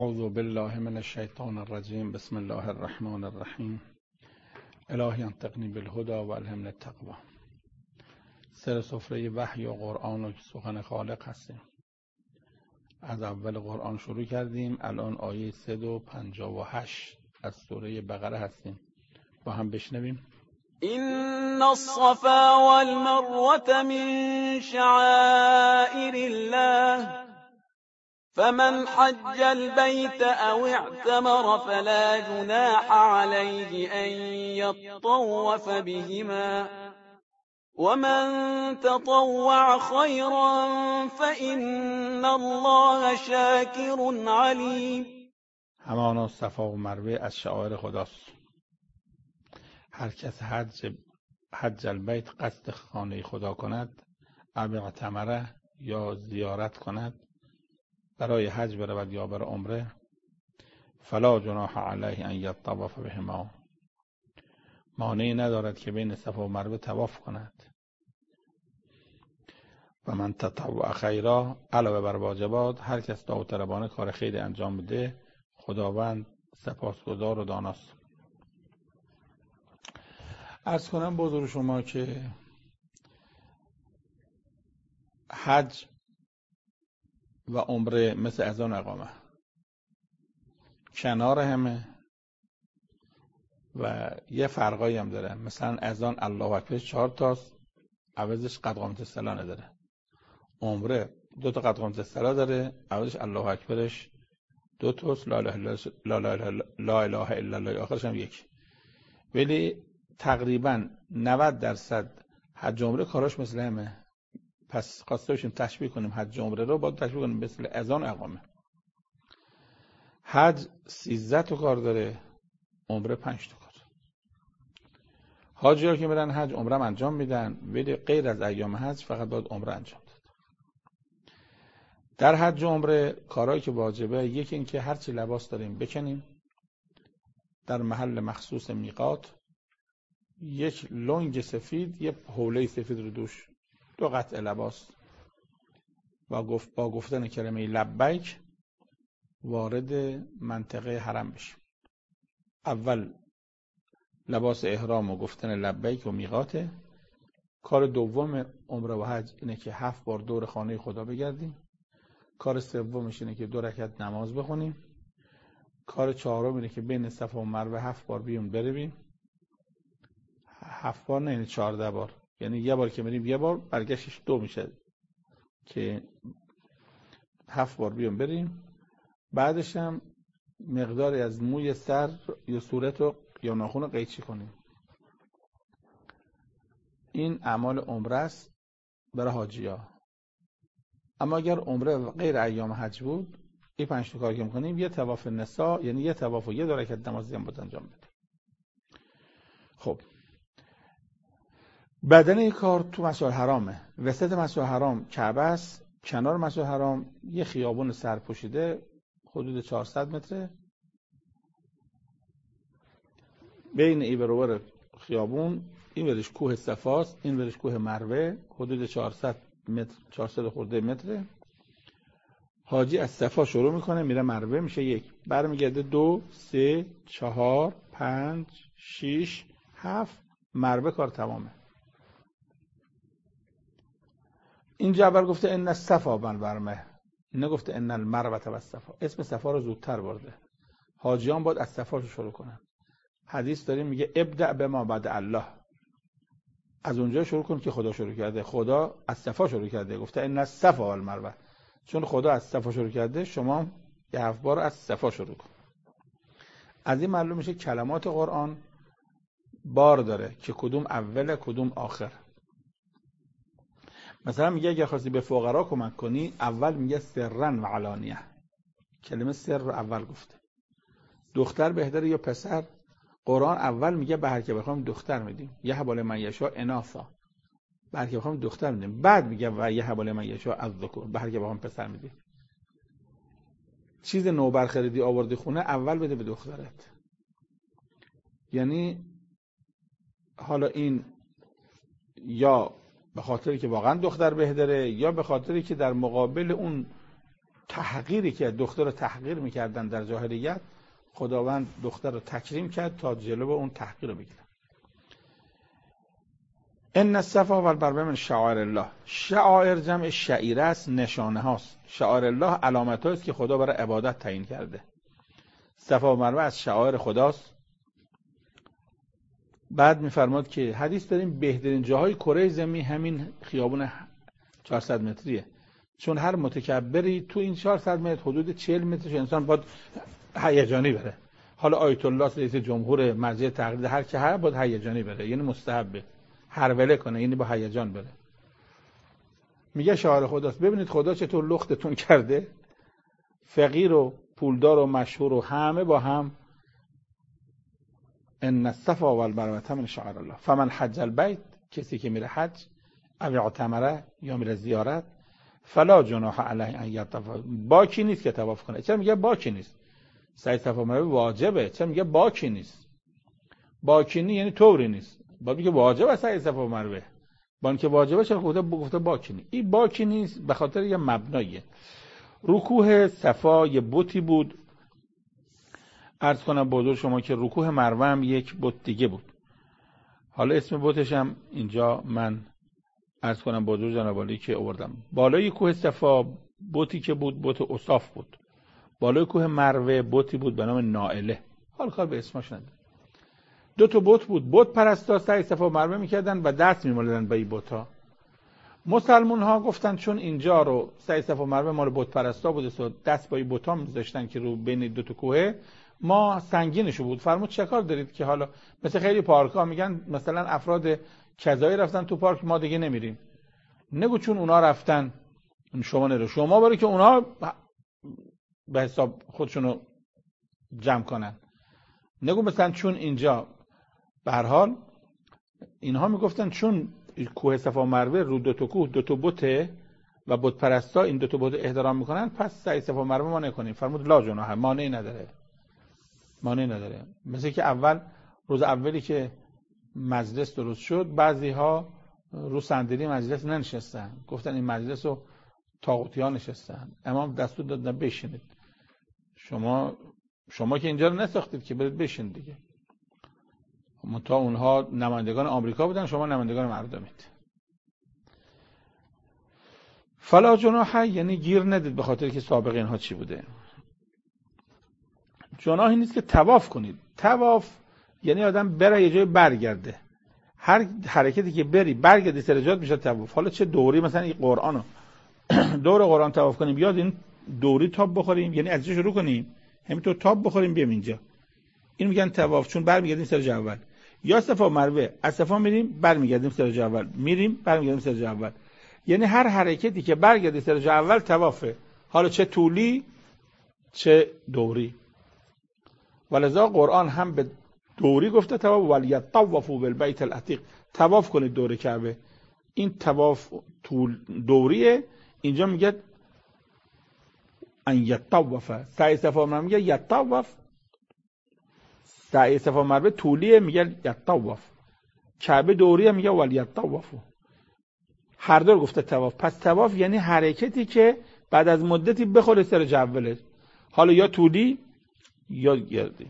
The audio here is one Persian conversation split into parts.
اعوذ بالله من الشیطان الرجیم. بسم الله الرحمن الرحیم. الهی انطقنی بالهدی و الهمنی التقوی. سر سفره وحی و قرآن و سخن خالق هستیم. از اول قرآن شروع کردیم. الان آیه 158 از سوره بقره هستیم. با هم بشنویم. إن الصفا والمروة من شعائر الله فمن حج البيت أو اعتمر فلا جناح عليه أن يطوف بهما ومن تطوع خيرا فإن الله شاكر عليم. همانا صفا و مروه از شعائر خداست. هر کس حج البیت قصد خانه خدا کند، او اعتمره یا زیارت کند، برای حج برود یا برای عمره، فلا جناح علیه ان یطوف بهما، مانعی ندارد که بین صفا و مروه طواف کند. و من تطوع خیرا، علاوه بر واجبات هر کس داوطلبانه کار خیر انجام بده، خداوند سپاسگزار و داناست. عرض کنم بزرگ شما که حج و عمره مثل اذان اقامه کنار همه و یه فرقایی هم داره. مثلا اذان الله اکبر 4 تاست، عوضش قد قامت الصلاه نداره. عمره 2 تا قد قامت الصلاه داره، عوضش الله اکبرش 2 تاست، لا اله الا الله آخرش هم 1. ولی تقریبا 90% حج عمره کاراش مثل همه. پس خواسته باشیم تشبیه کنیم حج عمره رو، باید تشبیه کنیم مثل اذان اقامه. حج 13 تا کار داره، عمره 5 تا کار. حاجی‌ها که میرن حج عمره انجام میدن، ولی غیر از ایام حج فقط باید عمره انجام داد. در حج و عمره کارهایی که واجبه، یکی این که هرچی لباس داریم بکنیم، در محل مخصوص میقات یک لنگ سفید، یک حوله سفید رو دوش، 2 قطعه لباس و با گفتن کلمه لبیک وارد منطقه حرم بشیم. اول لباس احرام و گفتن لبیک و میقاته. کار دوم عمره و حج اینه که 7 بار دور خانه خدا بگردیم. کار سومش اینه که 2 رکعت نماز بخونیم. کار چهارم اینه که بین صفا و مروه 7 بار بیون برویم. 7 بار نه، یعنی 14 بار، یعنی یه بار که میریم یه بار، برگشتش 2 میشه که 7 بار بیون بریم. بعدش هم مقداری از موی سر یا صورت رو یا ناخن رو قیچی کنیم. این اعمال عمره است برای حاجی‌ها. اما اگر عمره غیر ایام حج بود، این 5 تا کار که می‌کنیم، یه طواف نساء، یعنی یه طواف و یه 2 رکعت نماز هم باید انجام بده. خب بدنه کار تو مسجد حرامه. وسط مسجد حرام کعبه است. کنار مسجد حرام یه خیابون سرپوشیده حدود 400 متره. بین این برابر خیابون این ورش کوه صفاست، این ورش کوه مروه، حدود 400 متر، 400 خورده متره. حاجی از صفا شروع میکنه میره مروه، میشه 1، برمیگرده 2، 3، 4، 5، 6، 7، مروه کار تمامه. اینجا اول گفته ان الصفا والمروه، نگفته ان المروه والصفا. اسم صفا رو زودتر برده. حاجیان باید از صفا شروع کنن. حدیث داریم میگه ابدأ بما بعد الله، از اونجا شروع کن که خدا شروع کرده. خدا از صفا شروع کرده، گفته ان الصفا والمروه. چون خدا از صفا شروع کرده، شما یه 7 بار از صفا شروع کن. از این معلوم میشه کلمات قرآن بار داره که کدوم اوله کدوم آخر. مثلا میگه اگه خواستی به فقرا کمک کنی، اول میگه سرا و علانیه. کلمه سر رو اول گفته. دختر بهتره یا پسر؟ قرآن اول میگه به هر که بخوام دختر میدیم، یه حبال من یشاء اناثا، به هر که بخوام دختر میدیم. بعد میگه و یه حبال من یشاء الذکور، به هر که بخوام پسر میدیم. چیز نوبر خریدی آوردی خونه، اول بده به دخترت. یعنی حالا این یا به خاطری که واقعا دختر بهتره، یا به خاطری که در مقابل اون تحقیری که دختر رو تحقیر میکردن در جاهلیت، خداوند دختر رو تکریم کرد تا جلو اون تحقیر رو بگیره. ان الصفا والمروه من شعائر الله. شعائر جمع شعیره است، نشانه هاست. شعائر الله علامت هاست که خدا برای عبادت تعیین کرده. صفا و مروه از شعائر خداست. بعد میفرماد که حدیث داریم بهترین جاهای کره زمین همین خیابون 400 متریه، چون هر متکبری تو این 400 متر حدود 40 مترش انسان باید هیجانی بره. حالا آیت الله رئیس جمهور مرجع تقلید هر که هر باید هیجانی بره، یعنی مستحبه هروله کنه، یعنی با هیجان بره. میگه شعار خداست. ببینید خدا چطور لختتون کرده، فقیر و پولدار و مشهور و همه با هم. ان الصفا والمروه من شعائر الله فمن حج البیت، کسی که میره حج او اعتمره یا میره زیارت، فلا جناح علیه ان یطوف، باکی نیست که طواف کنه. چرا میگه باکی نیست؟ سعی صفا و مروه واجبه. چرا میگه باکی نیست؟ باکی نیست یعنی طوری نیست. بعد میگه واجبه سعی صفا و مروه، با اینکه واجبه چرا گفته باکی نیست؟ این باکی نیست به خاطر یه مبنایه. رکوع صفا یه بتی بود، عرض کنم بزرگ شما که رکوع مروه هم یک بت دیگه بود. حالا اسم بتش هم اینجا من عرض کنم بزرگ جناب عالی که آوردم. بالای کوه صفا بتی که بود بت اصاف بود، بالای کوه مروه بتی بود به نام نائله. حال کار به اسمش نداره. دو تا بت بود. بت پرستا سعی صفا و مروه میکردن و دست میمالیدن به این بت‌ها. مسلمون ها گفتن چون اینجا رو سعی صفا و مروه مال بت پرستا بوده، دست با این بت‌ها می‌ذاشتن که رو بین دو تا کوه ما سنگینشو بود. فرمود چه کار دارید که حالا مثل خیلی پارک‌ها میگن مثلا افراد کذایی رفتن تو پارک ما دیگه نمیریم. نگو چون اونا رفتن شما نرو، شما برای که اونا به حساب خودشونو جمع کنن. نگو مثلا چون اینجا به هر حال اینها میگفتن چون کوه صفا و مروه رو دو تا کوه دو تا بته و بت پرستا این دو تا بت احترام میکنن، پس سعی صفا و مروه ما نکنیم. فرمود لا جناح، مانعی نداره. مثل که اول روز اولی که مجلس درست شد بعضی ها رو صندلی مجلس ننشستن، گفتن این مجلس رو طاغوتی‌ها نشستن. امام دستور دادن بشینید. شما که اینجا رو نساختید که برید بشین دیگه. منتها اونها نمایندگان آمریکا بودن، شما نمایندگان مردمید. فلا جناح یعنی گیر ندید به خاطر که سابقه اینها چی بوده. جناحی نیست که طواف کنید. طواف یعنی آدم بره یه جای برگرده. هر حرکتی که بری برگردی سر جات میشه طواف. حالا چه دوری، مثلا این قرآنو دور قرآن طواف کنیم، بیاد این دوری تاب بخوریم، یعنی از شروع کنیم همینطور تاب بخوریم بیام اینجا، این میگن طواف، چون برمیگردیم سر جا اول. یا صفا و مروه، از صفا میریم برمیگردیم سر جا اول، میریم برمیگردیم سر جا اول، یعنی هر حرکتی که برگردی سر جا اول طوافه، حالا چه طولی چه دوری. ولذا قرآن هم به دوری گفته طواف، ولیطوفوا بالبیت العتیق، طواف کنید دور کعبه. این طواف طول دوریه. اینجا میگه ان یطوف، سعی صفا و مروه میگه یطوف، سعی صفا و مروه طولیه میگه یطوف، کعبه دوریه میگه ولیطوفوا. هر دور گفته طواف. پس طواف یعنی حرکتی که بعد از مدتی بخوره سر جوله، حالا یا طولی یا گردی.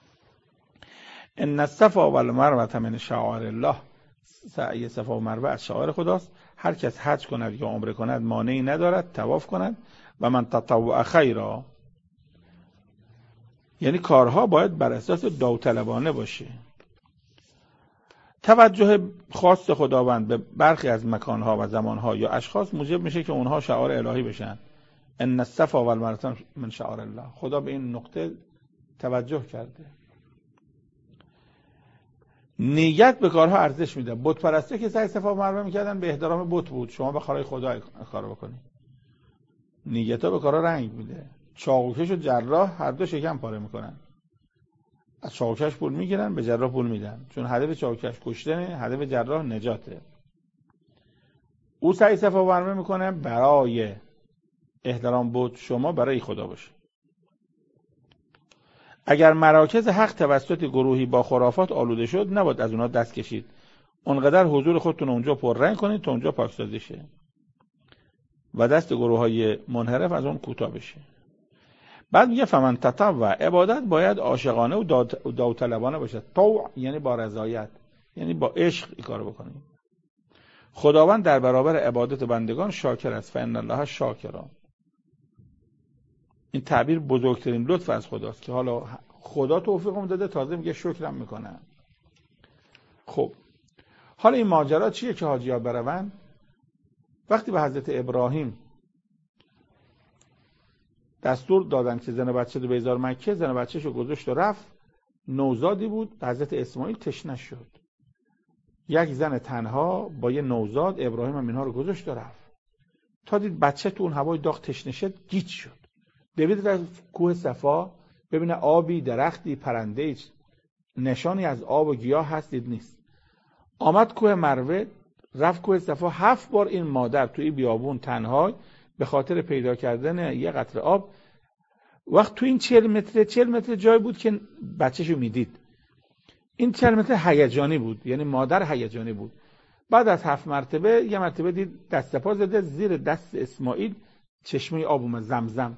ان الصفا والمروه من شعائر الله، سعی صفا و مروه از شعائر خداست. هر کس حج کند یا عمره کند مانعی ندارد طواف کند. و من تطوع خیرا، یعنی کارها باید بر اساس داوطلبانه باشه. توجه خاص خداوند به برخی از مکانها و زمانها یا اشخاص موجب میشه که اونها شعائر الهی بشن. ان الصفا والمروه من شعائر الله، خدا به این نقطه توجه کرده. نیت به کارها ارزش میده. بت پرستی که سعی صفا و مروه میکردن به احترام بت بود، شما به کارهای خدا کار بکنید. نیت‌ها به کارها رنگ میده. چاقوکش و جراح هر دو شکم پاره میکنن. از چاقوکش پول میگیرن، به جراح پول میدن، چون هدف چاقوکش کشتنه، هدف جراح نجاته. او سعی صفا و مروه میکنه برای احترام بت، شما برای خدا باشه. اگر مراکز حق توسط گروهی با خرافات آلوده شد، نباید از اونها دست کشید. اونقدر حضور خودتون اونجا پررنگ کنید تا اونجا پاکسازی شه. و دست گروه‌های منحرف از اون کوتاه بشه. بعد میگه فمن تطوع، عبادت باید عاشقانه و داوطلبانه باشه. طوع یعنی با رضایت، یعنی با عشق این کارو بکنیم. خداوند در برابر عبادت بندگان شاکر است. فإن الله شاکرا. این تعبیر بزرگترین لطف از خداست که حالا خدا توفیقم داده، تازه میگه شکرم میکنم. خب حالا این ماجرا چیه که حاجی‌ها برون؟ وقتی به حضرت ابراهیم دستور دادن که زن بچه رو بذار مکه، زن بچه‌شو گذاشت و رفت. نوزادی بود. حضرت اسماعیل تشنه شد. یک زن تنها با یه نوزاد، ابراهیم هم اینها رو گذاشت و رفت. تا دید بچه تو اون هوای داغ تشنه شد، گیج شد. دوید در کوه صفا ببینه آبی، درختی، پرنده‌ای، نشانی از آب و گیاه هست، دید نیست. آمد کوه مروه، رفت کوه صفا. 7 بار این مادر توی بیابون تنها به خاطر پیدا کردن یه قطره آب، وقت تو این 40 متر جای بود که بچه‌شو میدید. این 40 متر هیجانی بود، یعنی مادر هیجانی بود. بعد از 7 مرتبه یه مرتبه دید دست پا زده، زیر دست اسماعیل چشمه آب اومد، زمزم.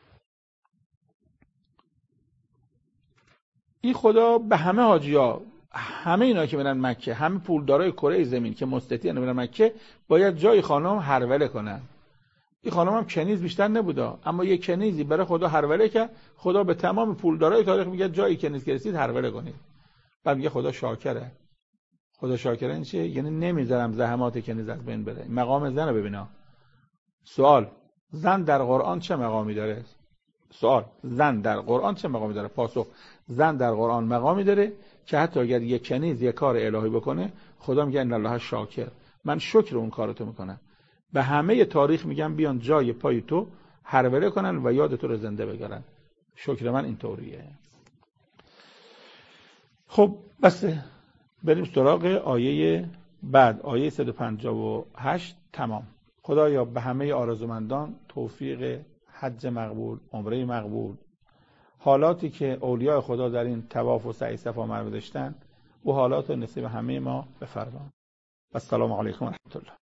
این خدا به همه حاجی‌ها، همه اینا که میرن مکه، همه پولدارای کره زمین که مستطیعن میرن مکه، باید جای خانم هروله کنن. این خانم هم کنیز بیشتر نبودا، اما یه کنیزی برای خدا هروله کرد. خدا به تمام پولدارای تاریخ میگه جایی کنیز که رسید هروله کنید. بعد میگه خدا شاکره. خدا شاکره این چیه؟ یعنی نمیذارم زحمات کنیز از بین بره. مقام زن رو ببینا. سوال: زن در قرآن چه مقامی داره؟ سوال: زن در قرآن چه مقامی داره؟ پاسخ: زن در قرآن مقامی داره که حتی اگر یک کنیز یک کار الهی بکنه، خدا میگه ان الله شاکر، من شکر اون کارتو میکنم. به همه تاریخ میگم بیان جای پای تو هروله کنن و یاد تو رو زنده بگیرن. شکر من اینطوریه. خب بس بریم سراغ آیه بعد، آیه 158 تمام. خدایا به همه آرزومندان توفیق حج مقبول، عمره مقبول، حالاتی که اولیاء خدا در این طواف و سعی صفا مروه داشتن، و حالات نصیب همه ما بفرما. السلام علیکم و رحمت الله.